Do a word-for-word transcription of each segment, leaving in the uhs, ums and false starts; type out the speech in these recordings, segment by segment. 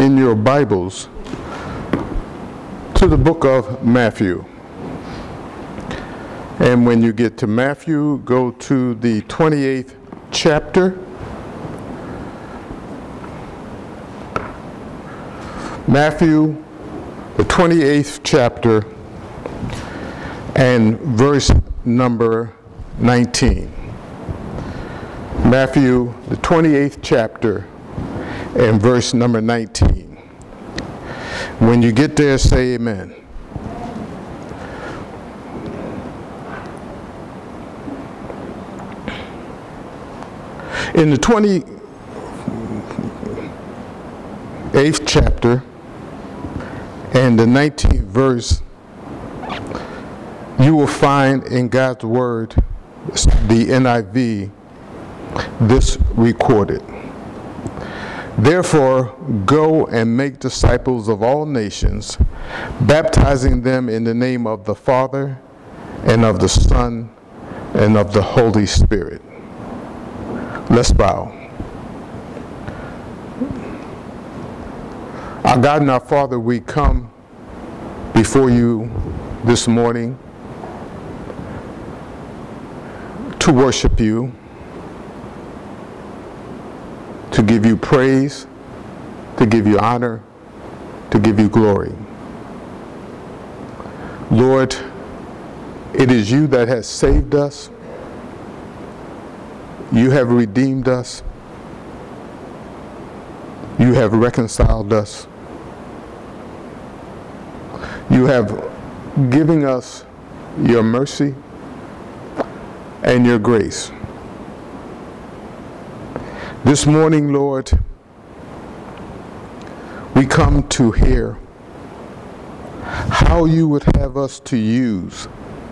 in your Bibles to the book of Matthew. And when you get to Matthew, go to the twenty-eighth chapter. Matthew, the twenty-eighth chapter, and verse number nineteen. Matthew, the twenty-eighth chapter, and verse number nineteen. When you get there, say amen. In the twenty-eighth chapter and the nineteenth verse, you will find in God's Word, the N I V, this recorded. Therefore, go and make disciples of all nations, baptizing them in the name of the Father, and of the Son, and of the Holy Spirit. Let's bow. Our God and our Father, we come before you this morning to worship you, to give you praise, to give you honor, to give you glory. Lord, it is you that has saved us. You have redeemed us. You have reconciled us. You have given us your mercy and your grace. This morning, Lord, we come to hear how you would have us to use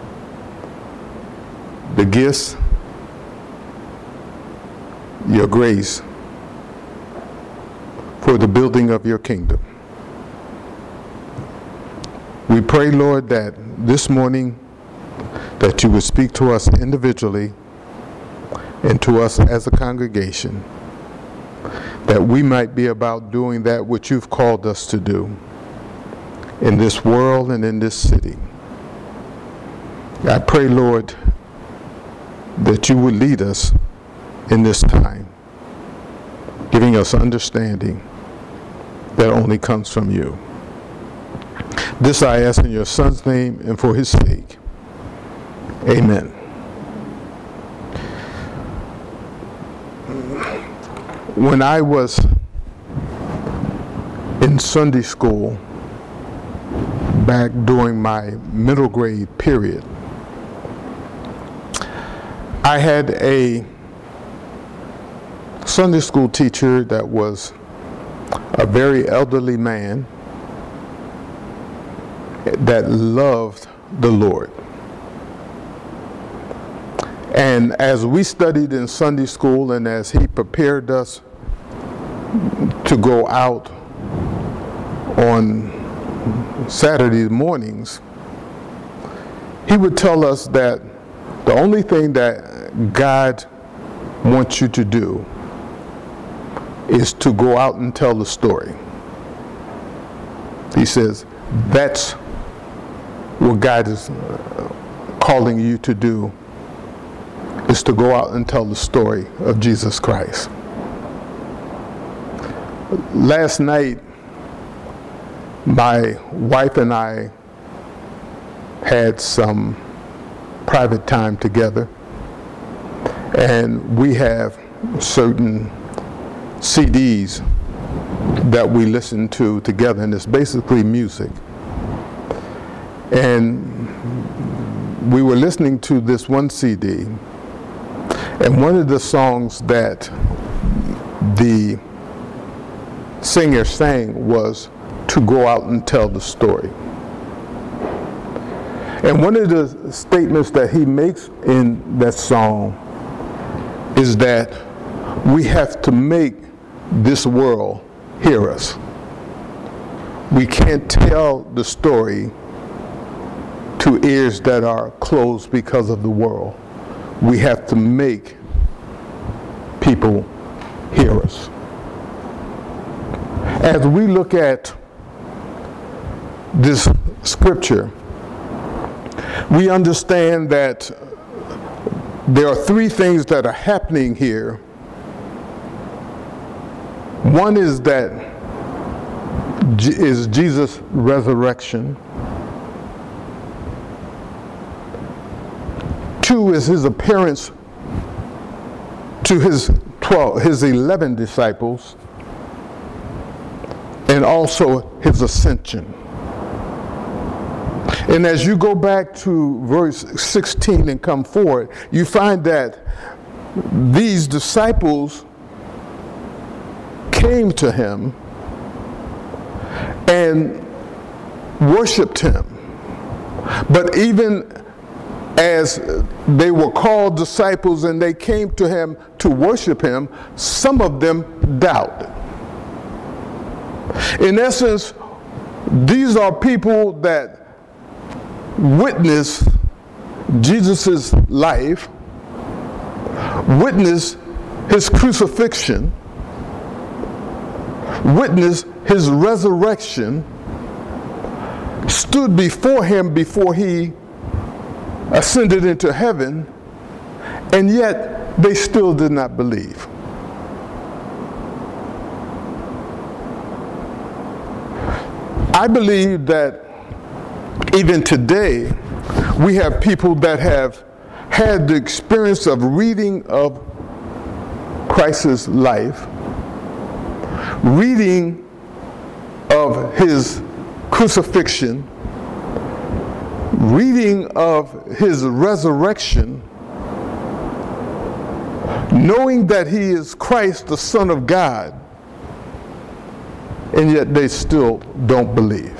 the gifts, your grace, for the building of your kingdom. We pray, Lord, that this morning that you would speak to us individually and to us as a congregation, that we might be about doing that which you've called us to do in this world and in this city. I pray, Lord, that you would lead us in this time, giving us understanding that only comes from you. This I ask in your Son's name and for his sake. Amen. When I was in Sunday school, back during my middle grade period, I had a Sunday school teacher that was a very elderly man that loved the Lord. And as we studied in Sunday school and as he prepared us to go out on Saturday mornings, he would tell us that the only thing that God wants you to do is to go out and tell the story. He says, that's what God is calling you to do, is to go out and tell the story of Jesus Christ. Last night, my wife and I had some private time together, and we have certain C Ds that we listen to together, and it's basically music. And we were listening to this one C D, and one of the songs that the singer sang was to go out and tell the story. And one of the statements that he makes in that song is that we have to make this world hear us. We can't tell the story to ears that are closed because of the world. We have to make people hear us. As we look at this scripture, we understand that there are three things that are happening here. One is that is Jesus' resurrection. Two is his appearance to his twelve, his eleven disciples, and also his ascension. And as you go back to verse sixteen and come forward, you find that these disciples came to him and worshiped him. But even as they were called disciples and they came to him to worship him, some of them doubted. In essence, these are people that witness Jesus' life, witness his crucifixion, witness his resurrection, stood before him before he ascended into heaven, and yet they still did not believe. I believe that even today, we have people that have had the experience of reading of Christ's life, reading of his crucifixion, reading of his resurrection, knowing that he is Christ, the Son of God, and yet they still don't believe.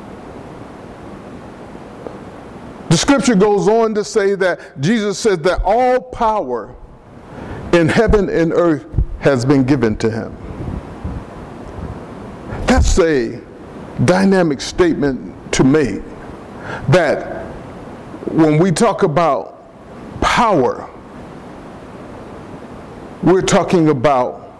The scripture goes on to say that Jesus said that all power in heaven and earth has been given to him. That's a dynamic statement to make, that when we talk about power, we're talking about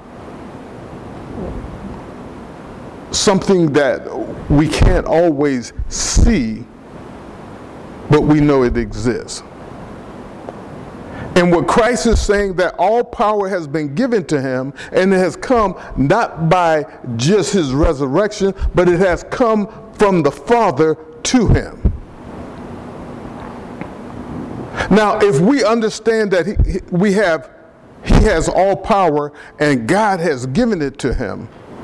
something that we can't always see, but we know it exists. And what Christ is saying, that all power has been given to him, and it has come not by just his resurrection, but it has come from the Father to him. Now, if we understand that he, we have, he has all power and God has given it to him,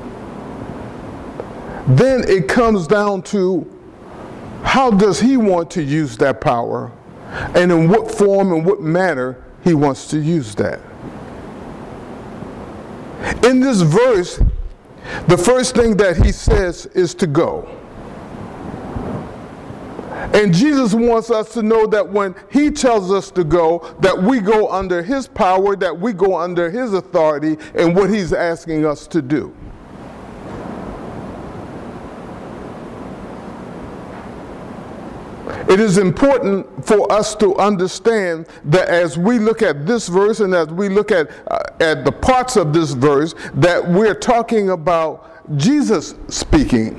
then it comes down to how does he want to use that power, and in what form and what manner he wants to use that. In this verse, the first thing that he says is to go. And Jesus wants us to know that when he tells us to go, that we go under his power, that we go under his authority and what he's asking us to do. It is important for us to understand that as we look at this verse and as we look at, uh, at the parts of this verse, that we're talking about Jesus speaking.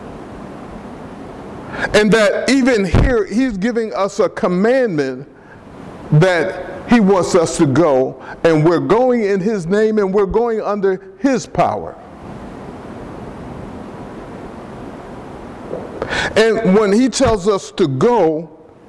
And that even here, he's giving us a commandment that he wants us to go, and we're going in his name and we're going under his power. And when he tells us to go,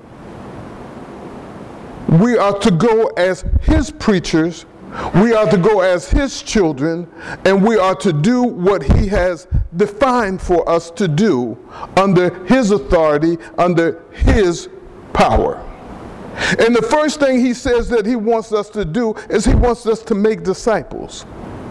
we are to go as his preachers, we are to go as his children, and we are to do what he has defined for us to do under his authority, under his power. And the first thing he says that he wants us to do is he wants us to make disciples.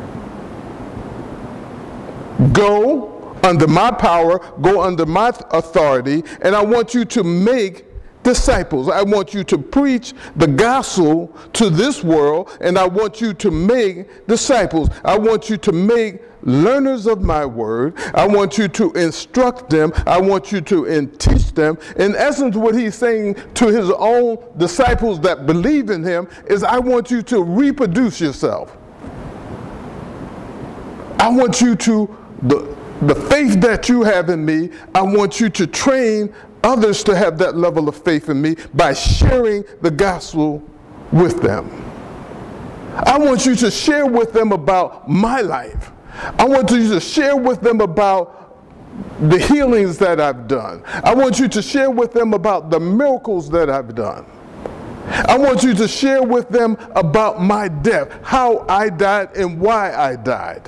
Go under my power, go under my authority, and I want you to make disciples. I want you to preach the gospel to this world, and I want you to make disciples. I want you to make learners of my word. I want you to instruct them. I want you to teach them. In essence, what he's saying to his own disciples that believe in him is, I want you to reproduce yourself. I want you to, the the faith that you have in me, I want you to train others to have that level of faith in me by sharing the gospel with them. I want you to share with them about my life. I want you to share with them about the healings that I've done. I want you to share with them about the miracles that I've done. I want you to share with them about my death, how I died and why I died.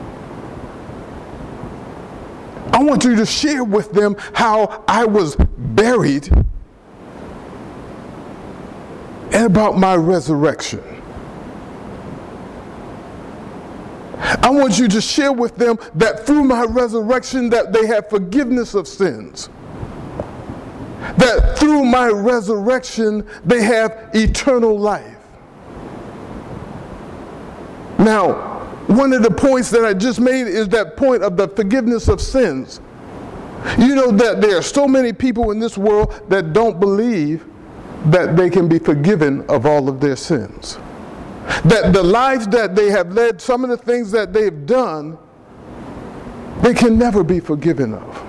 I want you to share with them how I was buried and about my resurrection. I want you to share with them that through my resurrection that they have forgiveness of sins. That through my resurrection they have eternal life. Now, one of the points that I just made is that point of the forgiveness of sins. You know that there are so many people in this world that don't believe that they can be forgiven of all of their sins. That the lives that they have led, some of the things that they've done, they can never be forgiven of.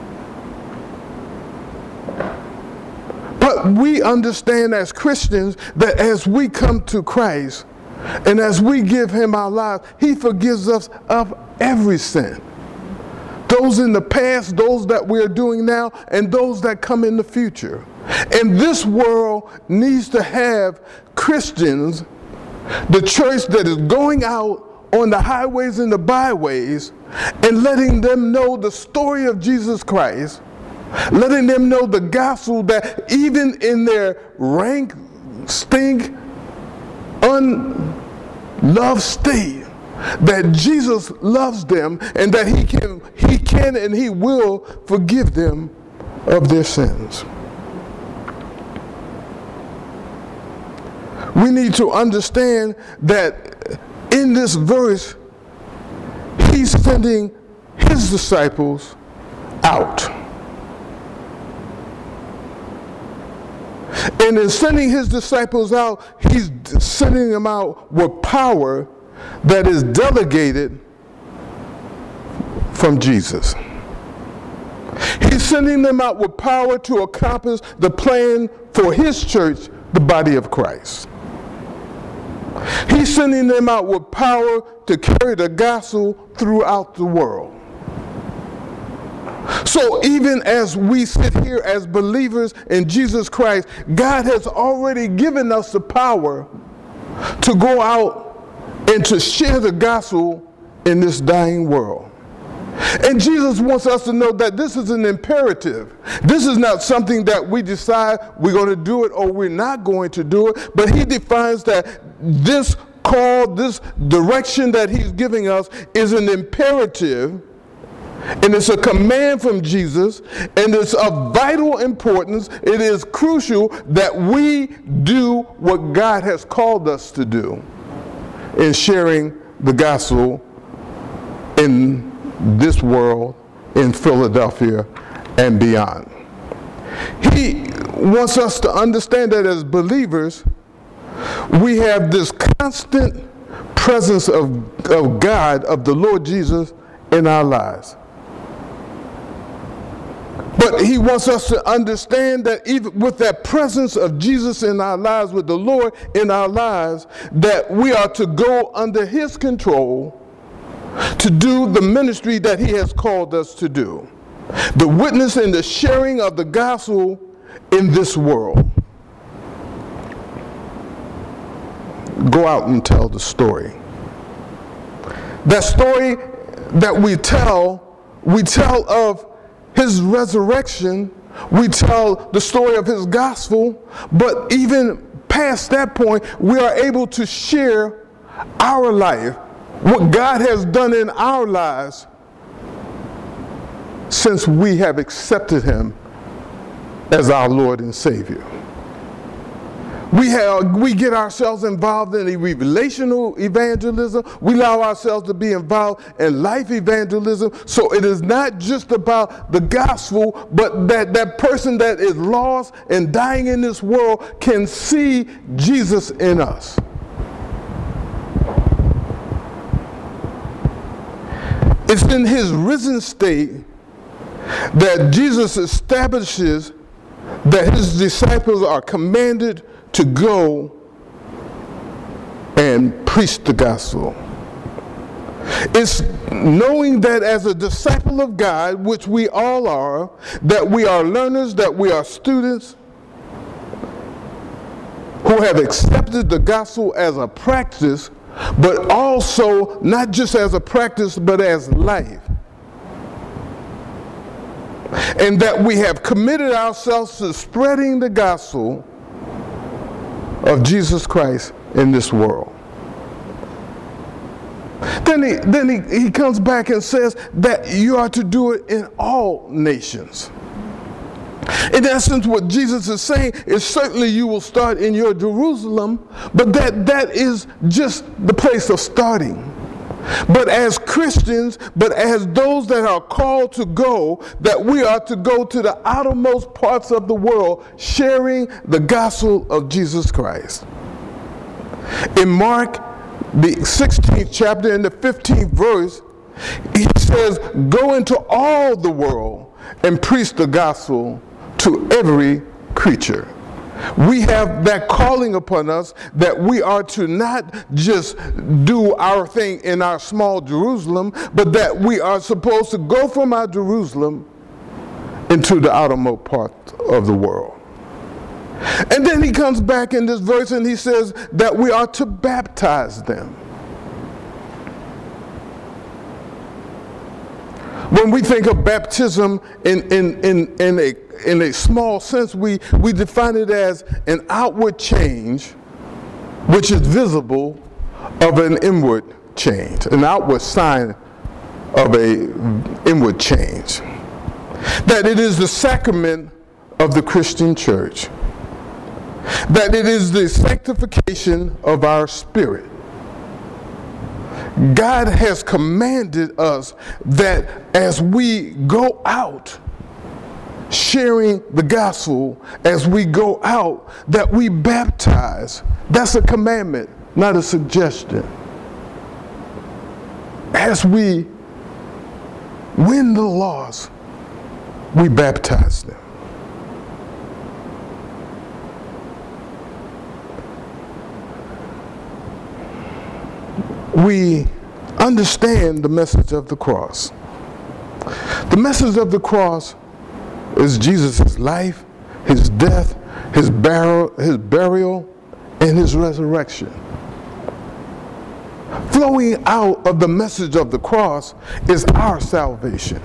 But we understand as Christians that as we come to Christ, and as we give him our lives, he forgives us of every sin. Those in the past, those that we're doing now, and those that come in the future. And this world needs to have Christians, the church that is going out on the highways and the byways and letting them know the story of Jesus Christ, letting them know the gospel that even in their rank, stink, unloved state, that Jesus loves them and that he can, he can and he will forgive them of their sins. We need to understand that in this verse, he's sending his disciples out. And in sending his disciples out, he's sending them out with power that is delegated from Jesus. He's sending them out with power to accomplish the plan for his church, the body of Christ. He's sending them out with power to carry the gospel throughout the world. So even as we sit here as believers in Jesus Christ, God has already given us the power to go out and to share the gospel in this dying world. And Jesus wants us to know that this is an imperative. This is not something that we decide we're going to do it or we're not going to do it, but he defines that this call, this direction that he's giving us is an imperative, and it's a command from Jesus, and it's of vital importance. It is crucial that we do what God has called us to do in sharing the gospel in this world, in Philadelphia and beyond. He wants us to understand that as believers, we have this constant presence of, of God, of the Lord Jesus in our lives. But he wants us to understand that even with that presence of Jesus in our lives, with the Lord in our lives, that we are to go under his control to do the ministry that he has called us to do. The witness and the sharing of the gospel in this world. Go out and tell the story. That story that we tell, we tell of his resurrection, we tell the story of his gospel, but even past that point, we are able to share our life, what God has done in our lives since we have accepted him as our Lord and Savior. We have, we get ourselves involved in a relational evangelism. We allow ourselves to be involved in life evangelism. So it is not just about the gospel, but that that person that is lost and dying in this world can see Jesus in us. It's in his risen state that Jesus establishes that his disciples are commanded to go and preach the gospel. It's knowing that as a disciple of God, which we all are, that we are learners, that we are students who have accepted the gospel as a practice, but also not just as a practice, but as life. And that we have committed ourselves to spreading the gospel of Jesus Christ in this world. Then he, then he, he comes back and says that you are to do it in all nations. In essence, what Jesus is saying is certainly you will start in your Jerusalem, but that, that is just the place of starting. But as Christians, but as those that are called to go, that we are to go to the outermost parts of the world, sharing the gospel of Jesus Christ. In Mark, the sixteenth chapter, in the fifteenth verse, he says, go into all the world and preach the gospel to every creature. We have that calling upon us that we are to not just do our thing in our small Jerusalem, but that we are supposed to go from our Jerusalem into the outermost part of the world. And then he comes back in this verse and he says that we are to baptize them. When we think of baptism in, in, in, in, a, in a small sense, we, we define it as an outward change which is visible of an inward change, an outward sign of an inward change. That it is the sacrament of the Christian church. That it is the sanctification of our spirit. God has commanded us that as we go out sharing the gospel, as we go out, that we baptize. That's a commandment, not a suggestion. As we win the lost, we baptize them. We understand the message of the cross. The message of the cross is Jesus' life, his death, his burial, his burial, and his resurrection. Flowing out of the message of the cross is our salvation.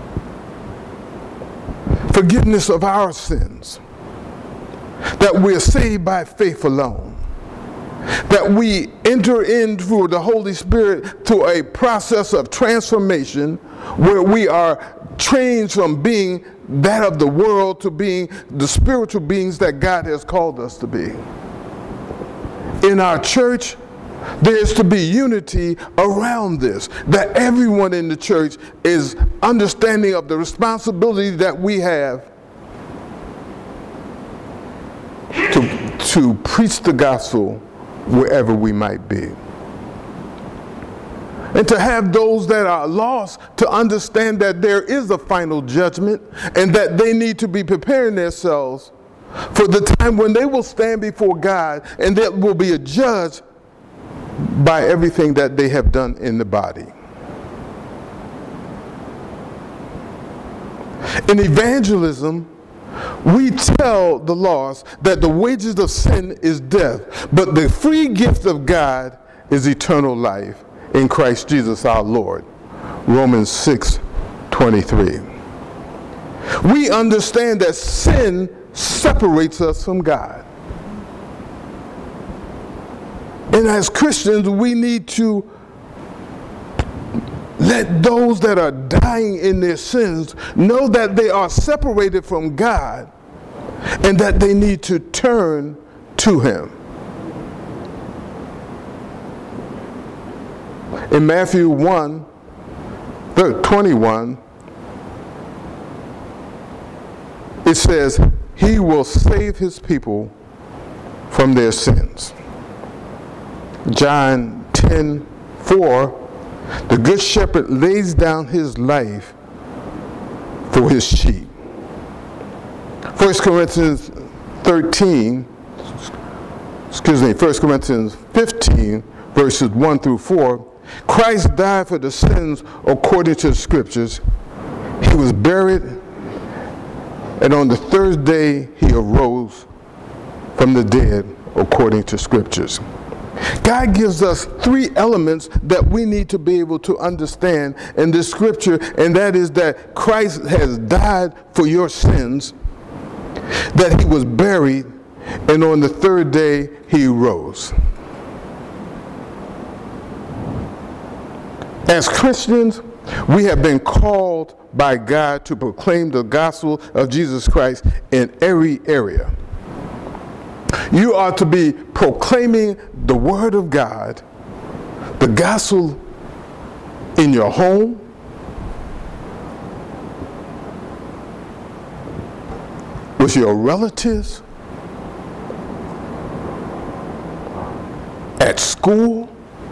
Forgiveness of our sins. That we are saved by faith alone. That we enter in through the Holy Spirit to a process of transformation where we are changed from being that of the world to being the spiritual beings that God has called us to be. In our church, there is to be unity around this, that everyone in the church is understanding of the responsibility that we have to, to preach the gospel wherever we might be. And to have those that are lost to understand that there is a final judgment and that they need to be preparing themselves for the time when they will stand before God and there will be a judge by everything that they have done in the body. In evangelism, we tell the lost that the wages of sin is death, but the free gift of God is eternal life in Christ Jesus our Lord. Romans six twenty-three. We understand that sin separates us from God. And as Christians, we need to let those that are dying in their sins know that they are separated from God and that they need to turn to Him. In Matthew one twenty-one, it says, He will save His people from their sins. John ten four, The good shepherd lays down his life for his sheep. First Corinthians thirteen, excuse me, First Corinthians fifteen, verses one through four, Christ died for the sins according to the scriptures. He was buried, and on the third day he arose from the dead according to scriptures. God gives us three elements that we need to be able to understand in this scripture, and that is that Christ has died for your sins, that he was buried, and on the third day he rose. As Christians, we have been called by God to proclaim the gospel of Jesus Christ in every area. You are to be proclaiming the word of God, the gospel, in your home, with your relatives, at school,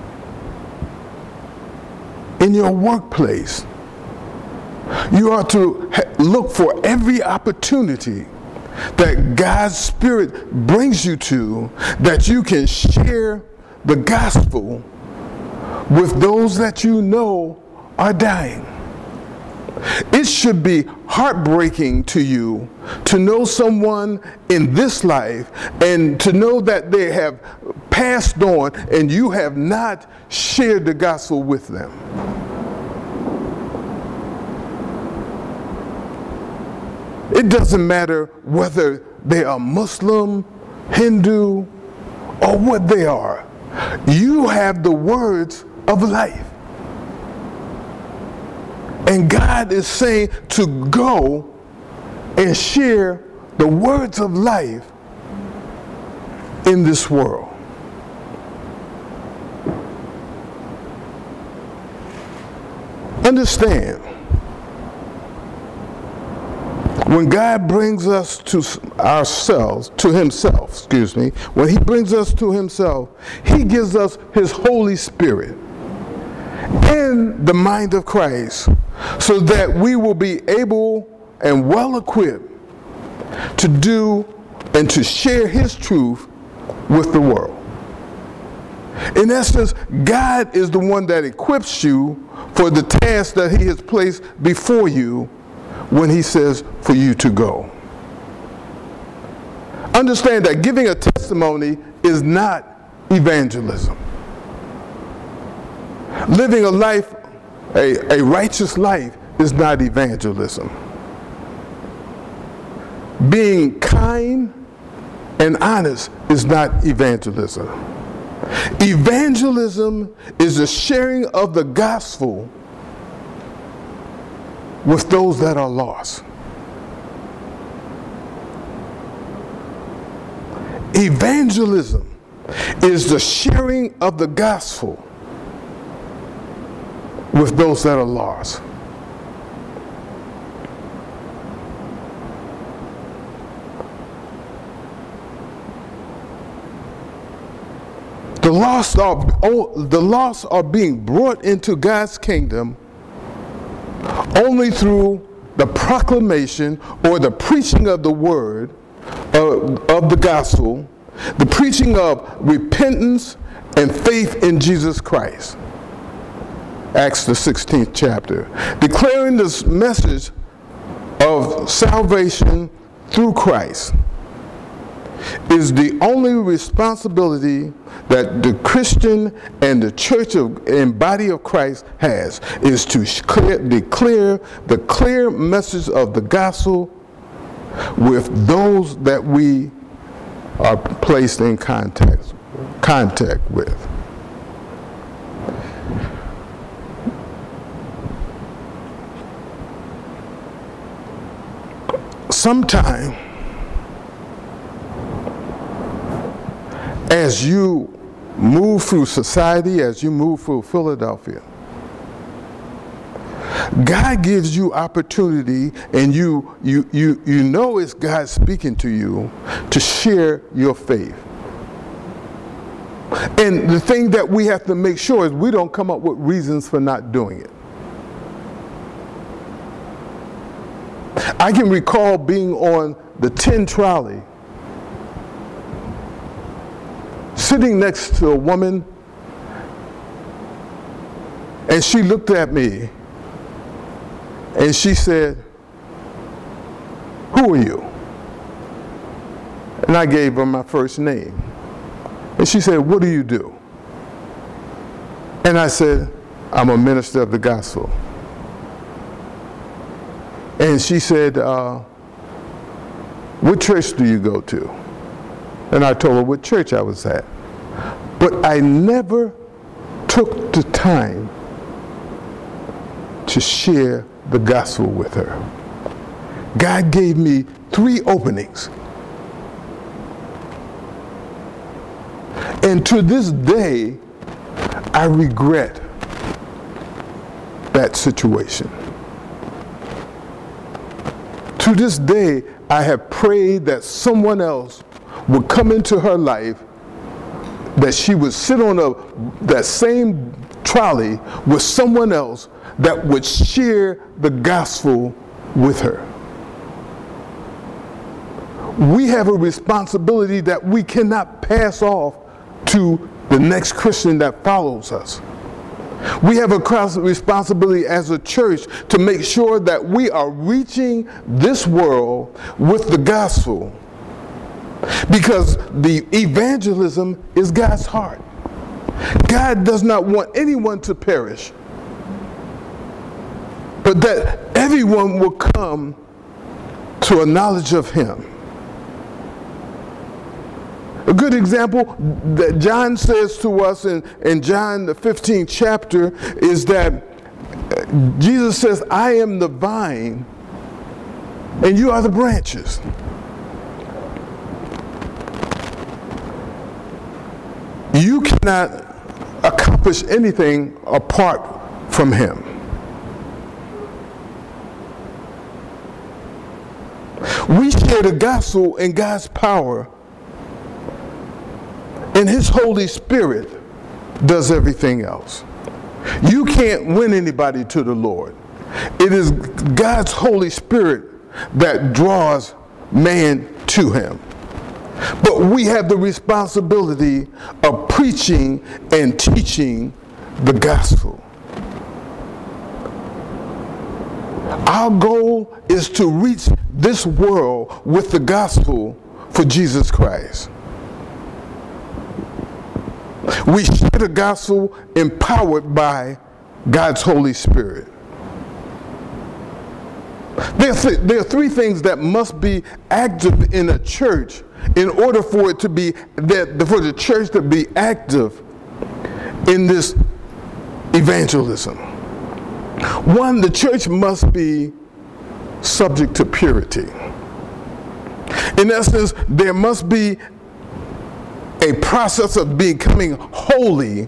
in your workplace. You are to ha- look for every opportunity that God's Spirit brings you to, that you can share the gospel with those that you know are dying. It should be heartbreaking to you to know someone in this life and to know that they have passed on and you have not shared the gospel with them. It doesn't matter whether they are Muslim, Hindu, or what they are. You have the words of life. And God is saying to go and share the words of life in this world. Understand, when God brings us to ourselves, to himself, excuse me, when he brings us to himself, he gives us his Holy Spirit in the mind of Christ so that we will be able and well equipped to do and to share his truth with the world. In essence, God is the one that equips you for the task that he has placed before you when he says for you to go. Understand that giving a testimony is not evangelism. Living a life, a, a righteous life, is not evangelism. Being kind and honest is not evangelism. Evangelism is the sharing of the gospel with those that are lost. Evangelism is the sharing of the gospel with those that are lost. The lost are, the lost are being brought into God's kingdom only through the proclamation or the preaching of the word of, of the gospel, the preaching of repentance and faith in Jesus Christ. Acts the sixteenth chapter. Declaring this message of salvation through Christ is the only responsibility that the Christian and the church of, and body of Christ has, is to clear, declare the clear message of the gospel with those that we are placed in contact, contact with. Sometime as you move through society, as you move through Philadelphia, God gives you opportunity, and you you you you know it's God speaking to you to share your faith. And the thing that we have to make sure is we don't come up with reasons for not doing it. I can recall being on the tin trolley, sitting next to a woman, and she looked at me and she said, "Who are you?" And I gave her my first name. And she said, "What do you do?" And I said, "I'm a minister of the gospel." And she said, uh, "What church do you go to?" And I told her what church I was at. But I never took the time to share the gospel with her. God gave me three openings. And to this day, I regret that situation. To this day, I have prayed that someone else would come into her life, that she would sit on a, that same trolley with someone else that would share the gospel with her. We have a responsibility that we cannot pass off to the next Christian that follows us. We have a responsibility as a church to make sure that we are reaching this world with the gospel, because the evangelism is God's heart. God does not want anyone to perish, but that everyone will come to a knowledge of Him. A good example that John says to us in, in John the fifteenth chapter is that Jesus says, "I am the vine and you are the branches." You cannot accomplish anything apart from Him. We share the gospel in God's power, and His Holy Spirit does everything else. You can't win anybody to the Lord. It is God's Holy Spirit that draws man to Him. But we have the responsibility of preaching and teaching the gospel. Our goal is to reach this world with the gospel for Jesus Christ. We share the gospel empowered by God's Holy Spirit. There are, th- there are three things that must be active in a church in order for it to be that for the church to be active in this evangelism. One, the church must be subject to purity. In essence, there must be a process of becoming holy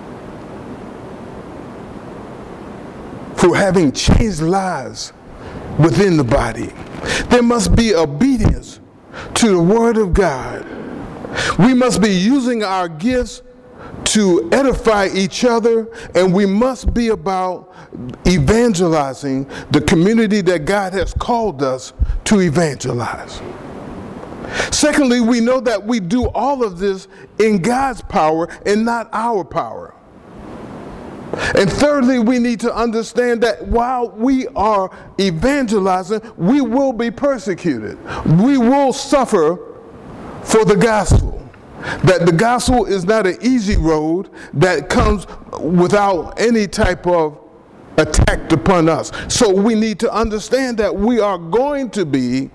through having changed lives within the body. There must be obedience to the Word of God. We must be using our gifts to edify each other, and we must be about evangelizing the community that God has called us to evangelize. Secondly, we know that we do all of this in God's power and not our power. And thirdly, we need to understand that while we are evangelizing, we will be persecuted. We will suffer for the gospel. That the gospel is not an easy road that comes without any type of attack upon us. So we need to understand that we are going to be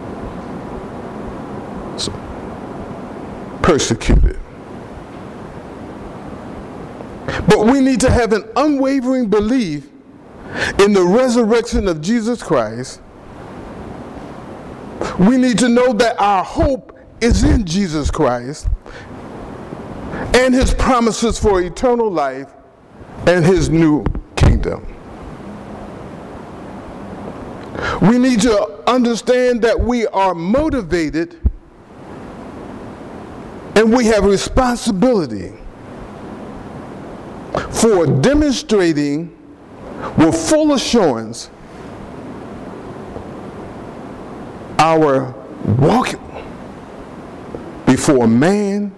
persecuted. But we need to have an unwavering belief in the resurrection of Jesus Christ. We need to know that our hope is in Jesus Christ and His promises for eternal life and His new kingdom. We need to understand that we are motivated And we have a responsibility for demonstrating with full assurance our walk before man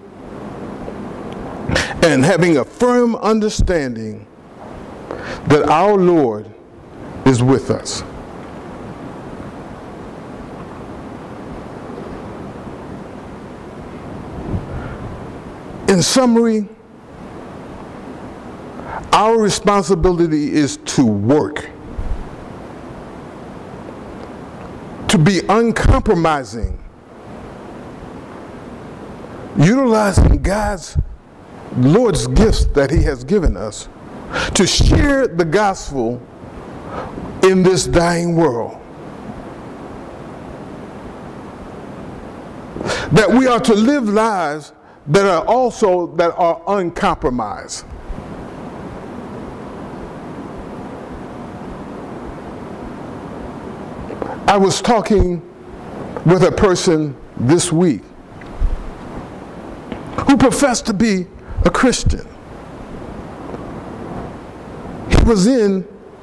and having a firm understanding that our Lord is with us. In summary, our responsibility is to work, to be uncompromising, utilizing God's, Lord's gifts that He has given us to share the gospel in this dying world. That we are to live lives that are also that are uncompromised. I was talking with a person this week who professed to be a Christian. He was in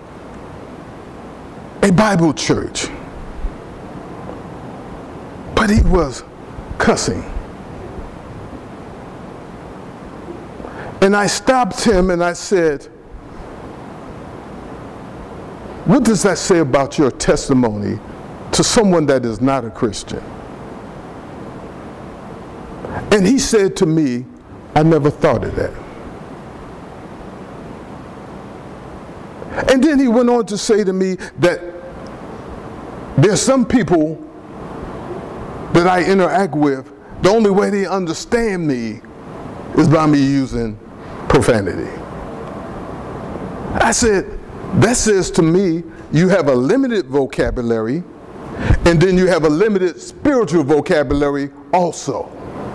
a Bible church, but he was cussing. And I stopped him and I said, "What does that say about your testimony to someone that is not a Christian?" And he said to me, "I never thought of that." And then he went on to say to me that there's some people that I interact with, the only way they understand me is by me using profanity. I said, that says to me, you have a limited vocabulary, and then you have a limited spiritual vocabulary also.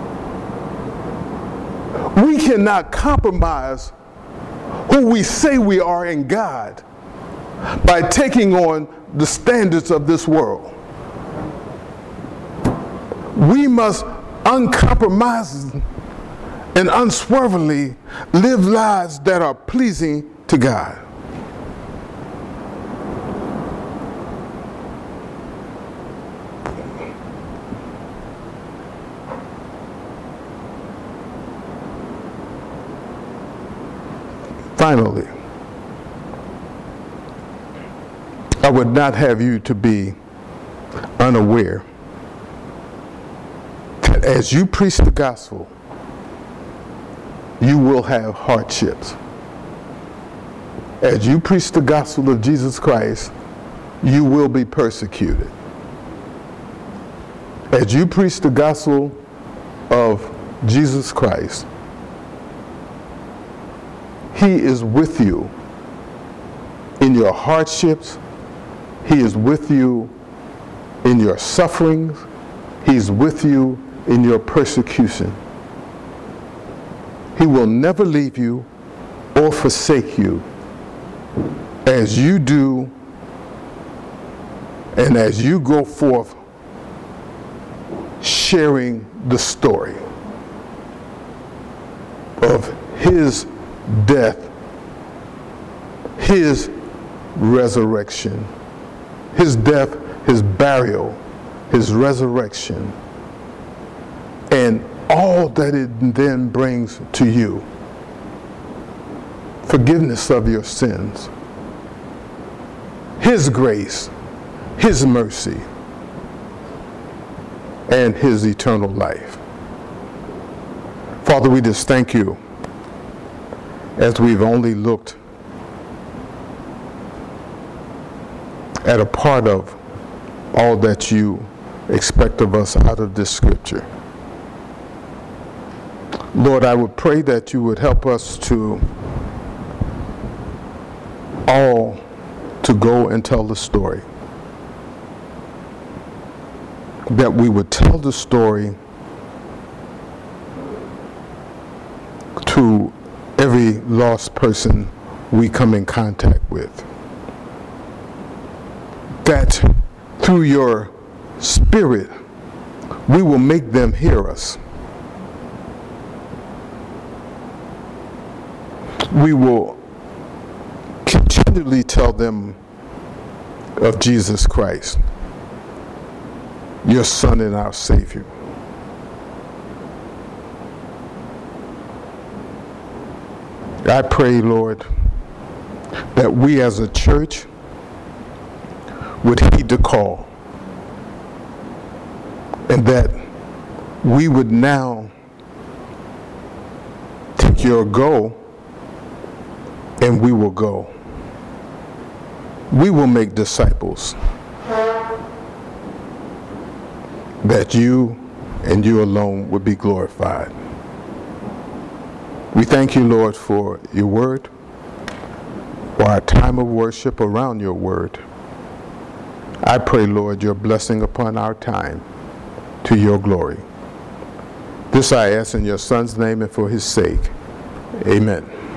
We cannot compromise who we say we are in God by taking on the standards of this world. We must uncompromising and unswervingly live lives that are pleasing to God. Finally, I would not have you to be unaware that as you preach the gospel, you will have hardships. As you preach the gospel of Jesus Christ, you will be persecuted. As you preach the gospel of Jesus Christ, He is with you in your hardships. He is with you in your sufferings. He's with you in your persecution. He will never leave you or forsake you as you do and as you go forth sharing the story of His death, His resurrection, His death, His burial, His resurrection, and all that it then brings to you. Forgiveness of your sins, His grace, His mercy, and His eternal life. Father, we just thank you as we've only looked at a part of all that you expect of us out of this scripture. Lord, I would pray that you would help us to all to go and tell the story. That we would tell the story to every lost person we come in contact with. That through your Spirit, we will make them hear us. we will continually tell them of Jesus Christ, your Son and our Savior. I pray, Lord, that we as a church would heed the call, and that we would now take your go, and we will go. We will make disciples, that you and you alone would be glorified. We thank you, Lord, for your word, for our time of worship around your word. I pray, Lord, your blessing upon our time to your glory. This I ask in your Son's name and for his sake. Amen.